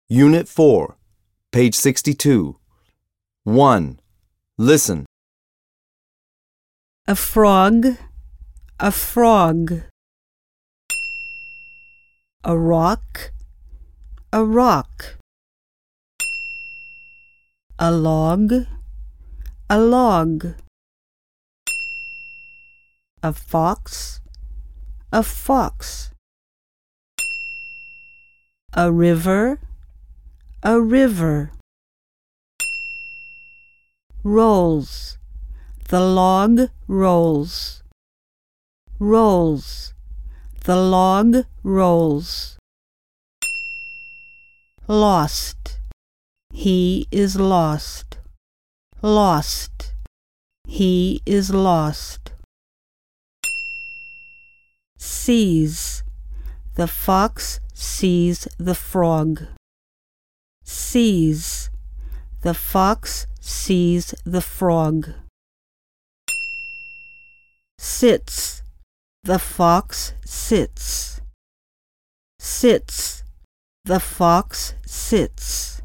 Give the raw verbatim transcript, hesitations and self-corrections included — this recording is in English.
Unit four, page sixty-two. one. Listen. A frog, a frog. A rock, a rock. A log, a log. A fox, a fox. A river, a river. Rolls, the log rolls. Rolls, the log rolls. Lost, he is lost. Lost, he is lost. Sees, the fox sees the frog. Sees, the fox sees the frog. Sits, the fox sits. Sits, the fox sits.